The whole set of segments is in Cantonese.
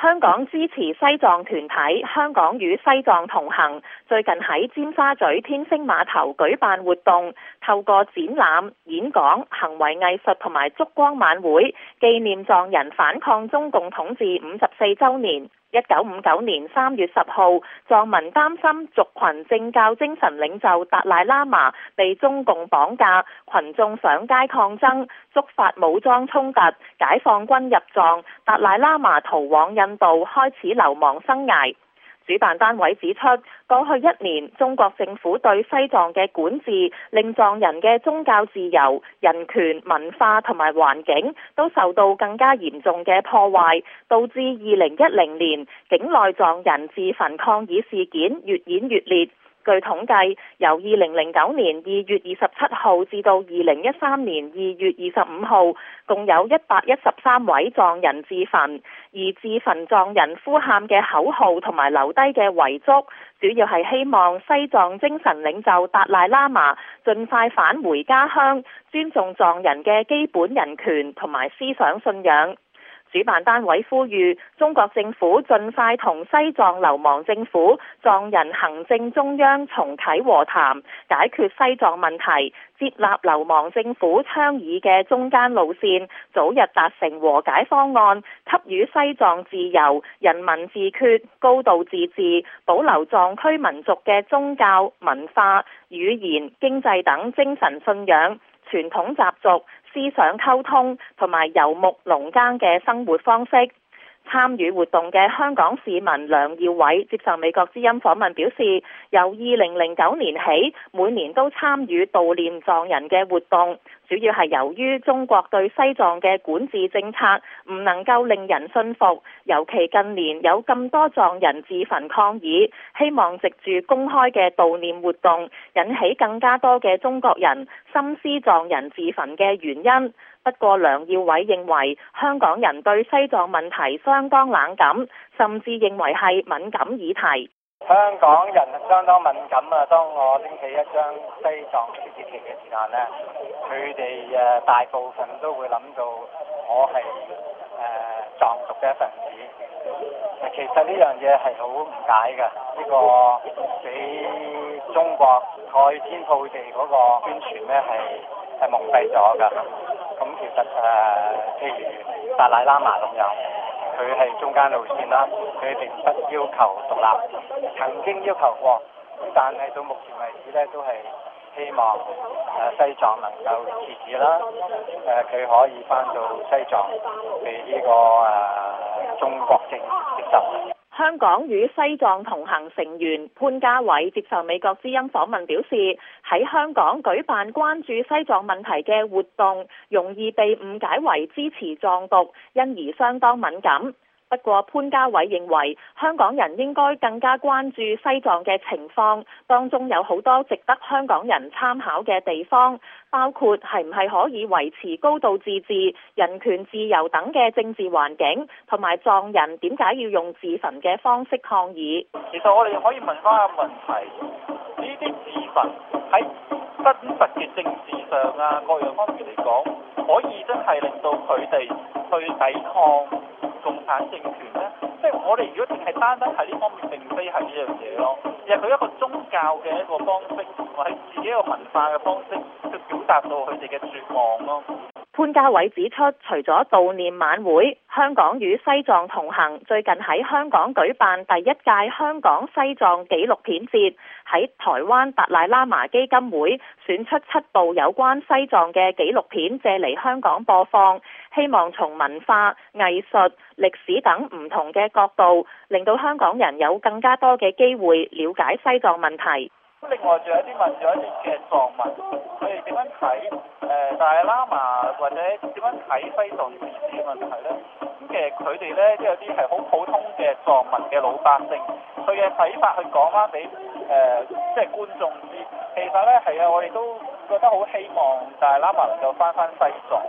香港支持西藏團體香港與西藏同行，最近喺尖沙咀天星碼頭舉辦活動，透過展覽、演講、行為藝術同埋燭光晚會，紀念藏人反抗中共統治54週年。1959年3月10號，藏民擔心族群政教精神領袖達賴喇嘛被中共綁架，群眾上街抗爭，觸發武裝衝突，解放軍入藏，達賴喇嘛逃往印度，開始流亡生涯。主辦單位指出，過去1年，中國政府對西藏嘅管治，令藏人嘅宗教自由、人權、文化同埋環境都受到更加嚴重嘅破壞，導致2010年境內藏人自焚抗議事件越演越烈。據統計，由2009年2月27號至到2013年2月25號，共有113位藏人自焚，而自焚藏人呼喊嘅口號同埋留低嘅遺囑，主要係希望西藏精神領袖達賴喇嘛盡快返回家鄉，尊重藏人嘅基本人權同埋思想信仰。主辦單位呼籲中國政府盡快同西藏流亡政府、藏人行政中央重啟和談，解決西藏問題，接納流亡政府倡議嘅中間路線，早日達成和解方案，給予西藏自由、人民自決、高度自治，保留藏區民族嘅宗教、文化、語言、經濟等精神信仰、傳統習俗、思想溝通同埋游牧農耕嘅生活方式。參與活動嘅香港市民梁耀偉接受美國之音訪問表示，由2009年起，每年都參與悼念藏人嘅活動，主要係由於中國對西藏嘅管治政策唔能夠令人信服，尤其近年有咁多藏人自焚抗議，希望藉住公開嘅悼念活動，引起更加多嘅中國人深思藏人自焚嘅原因。不過梁耀偉認為香港人對西藏問題相當冷感，甚至認為係敏感議題。 香港人相當敏感啊！當我拎起一張西藏嘅旗嘅時間呢，佢哋大部分都會諗到我係藏族嘅一份子。其實呢樣嘢係好誤解嘅，呢個俾中國蓋天鋪地嗰個宣傳呢係蒙蔽咗㗎。咁其實譬如達賴喇嘛咁樣，佢係中間路線啦，佢並不要求獨立，曾經要求過，但係到目前為止咧都係希望西藏能夠自治啦，佢可以翻到西藏被呢個中國政府接受。 香港與西藏同行成員潘家偉接受美國之音訪問表示，喺香港舉辦關注西藏問題嘅活動，容易被誤解為支持藏獨，因而相當敏感。不過潘家偉認為，香港人應該更加關注西藏嘅情況，當中有好多值得香港人參考嘅地方，包括係唔係可以維持高度自治、人權自由等嘅政治環境，同埋藏人點解要用自焚嘅方式抗議。 其實我哋可以問翻一個問題，呢啲自焚喺真實嘅政治上啊各樣方面嚟講，可以真係令到佢哋去抵抗共產政權咧？即係我哋如果淨係單單喺呢方面，並非係呢樣嘢咯，而係佢一個宗教嘅一個方式，或係自己一個文化嘅方式，去表達到佢哋嘅絕望咯。 潘家偉指出，除咗悼念晚會，香港與西藏同行最近喺香港舉辦第1屆香港西藏紀錄片節，喺台灣達賴喇嘛基金會選出7部有關西藏嘅紀錄片借嚟香港播放，希望從文化、藝術、歷史等唔同嘅角度，令到香港人有更加多嘅機會了解西藏問題。 另外仲有啲問咗一啲嘅藏民，佢哋點樣睇達賴喇嘛或者點樣睇西藏自治嘅問題咧？咁其實佢哋咧都有啲係好普通嘅藏民嘅老百姓，佢嘅睇法去講翻俾即係觀眾知。其實咧係啊，我哋都覺得好希望達賴喇嘛能夠翻西藏。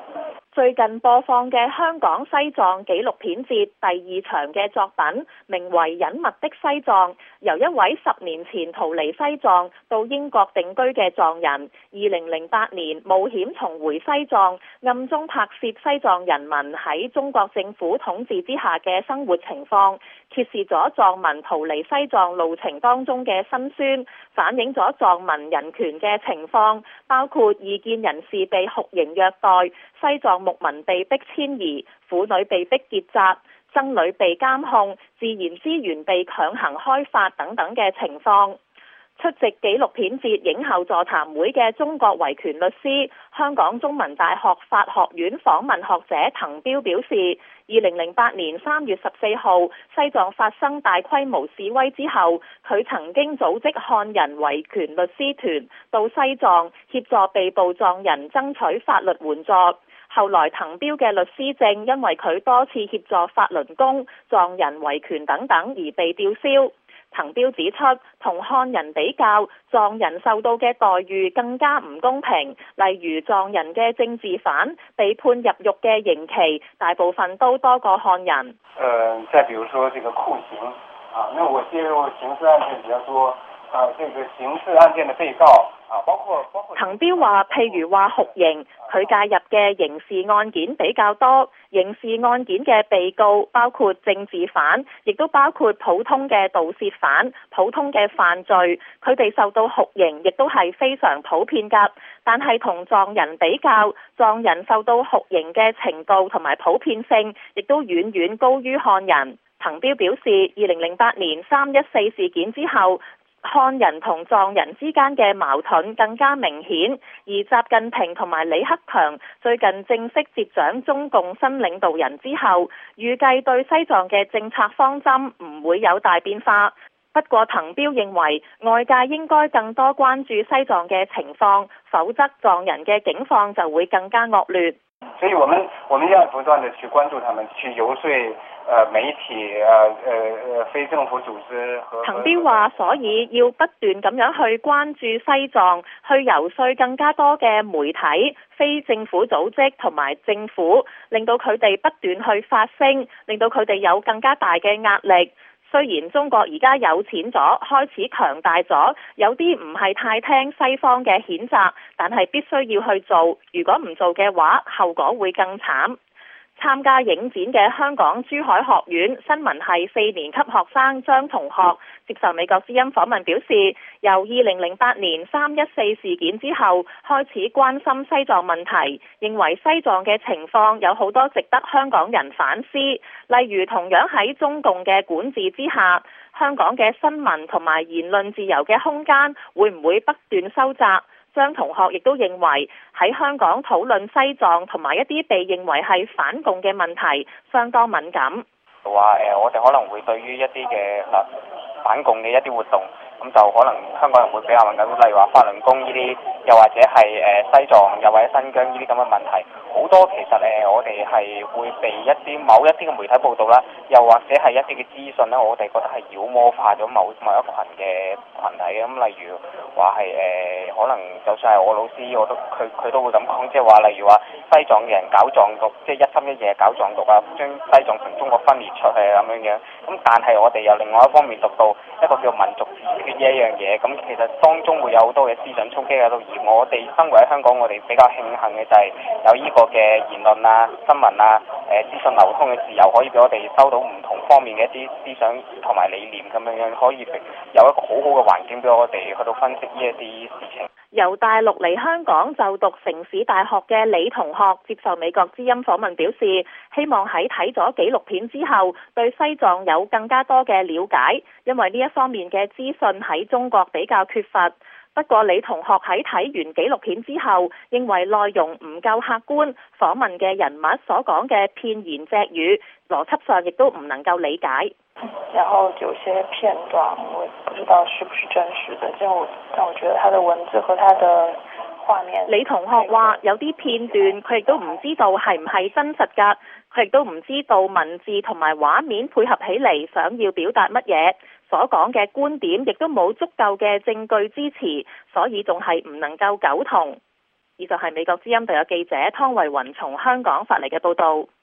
最近播放嘅香港西藏紀錄片節第2場嘅作品，名為《隱密的西藏》，由一位10年前逃離西藏到英國定居嘅藏人，2008年冒險重回西藏，暗中拍攝西藏人民喺中國政府統治之下嘅生活情況，揭示咗藏民逃離西藏路程當中嘅辛酸，反映咗藏民人權嘅情況，包括異見人士被酷刑虐待、西藏牧民被逼遷移、婦女被逼結紮、僧侶被監控、自然資源被強行開發等等嘅情況。出席紀錄片節影後座談會嘅中國維權律師、香港中文大學法學院訪問學者滕彪表示，2008年3月14號西藏發生大規模示威之後，佢曾經組織漢人維權律師團到西藏協助被捕藏人爭取法律援助。後來滕彪嘅律師證因為佢多次協助法輪功、藏人維權等等而被吊銷。滕彪指出，同漢人比較，藏人受到嘅待遇更加唔公平。例如藏人嘅政治犯被判入獄嘅刑期，大部分都多過漢人。 再比如說這個酷刑啊，那我介入刑事案件比較多啊，這個刑事案件的被告啊，包括滕彪話，譬如話酷刑，佢介入嘅刑事案件比較多，刑事案件嘅被告包括政治犯，亦都包括普通嘅盜竊犯、普通嘅犯罪，佢哋受到酷刑亦都係非常普遍㗎。但係同藏人比較，藏人受到酷刑嘅程度同埋普遍性，亦都遠遠高於漢人。滕彪表示，2008年314事件之後，漢人同藏人之間嘅矛盾更加明顯，而習近平同埋李克強最近正式接掌中共新領導人之後，預計對西藏嘅政策方針唔會有大變化。不過滕彪認為外界應該更多關注西藏嘅情況，否則藏人嘅境況就會更加惡劣。 所以我們要不斷地去關注他們，去游說媒體、非政府組織和。滕彪話， 所以要不斷咁樣去關注西藏，去游說更加多嘅媒體、非政府組織同埋政府，令到佢哋不斷去發聲，令到佢哋有更加大嘅壓力。雖然中國而家有錢咗，開始強大咗，有啲唔係太聽西方嘅譴責，但係必須要去做。如果唔做嘅話，後果會更慘。參加影展嘅香港珠海學院新聞系4年級學生張同學接受美國之音訪問表示，由2008年314事件之後開始關心西藏問題，認為西藏嘅情況有好多值得香港人反思，例如同樣喺中共嘅管治之下，香港嘅新聞同埋言論自由嘅空間會唔會不斷收窄？張同學亦都認為喺香港討論西藏同埋一啲被認為係反共嘅問題相當敏感。 話我哋可能會對於一啲嘅反共嘅一啲活動，咁就可能香港人會比較敏感，例如話法輪功呢啲，又或者係西藏，又或者新疆呢啲咁嘅問題，好多其實我哋係會被某一啲嘅媒體報道啦，又或者係一啲嘅資訊咧，我哋覺得係妖魔化咗某一群體嘅，咁例如話係可能就算係我老師，佢都會咁講，即係話例如話西藏嘅人搞藏獨，即係一心一意搞藏獨啊，將西藏同中國分裂出去咁樣，咁但係我哋又另外一方面讀到一個叫民族自決呢一樣嘢，咁其實當中會有好多嘅思想衝擊喺度，而我哋生活喺香港，我哋比較慶幸嘅就係有呢個嘅言論啊、新聞啊、資訊流通嘅自由，可以俾我哋收到唔同方面嘅一啲思想同埋理念咁樣，可以有一個好好嘅環境俾我哋去到分析呢一啲事情。 由大陸嚟香港就讀城市大學嘅李同學接受美國之音訪問表示，希望喺睇咗紀錄片之後，對西藏有更加多嘅了解，因為呢一方面嘅資訊喺中國比較缺乏。不過李同學喺睇完紀錄片之後，認為內容唔夠客觀，訪問嘅人物所講嘅片言隻語，邏輯上亦都唔能夠理解。 然後有些片段我不知道是不是真實的，但我覺得他的文字和他的畫面。 李同學話有啲片段佢亦都唔知道係唔係真實㗎，佢亦都唔知道文字同埋畫面配合起嚟想要表達乜嘢，所講嘅觀點亦都冇足夠嘅證據支持，所以仲係唔能夠苟同。 以上係美國之音特約記者湯慧雲從香港發嚟嘅報道。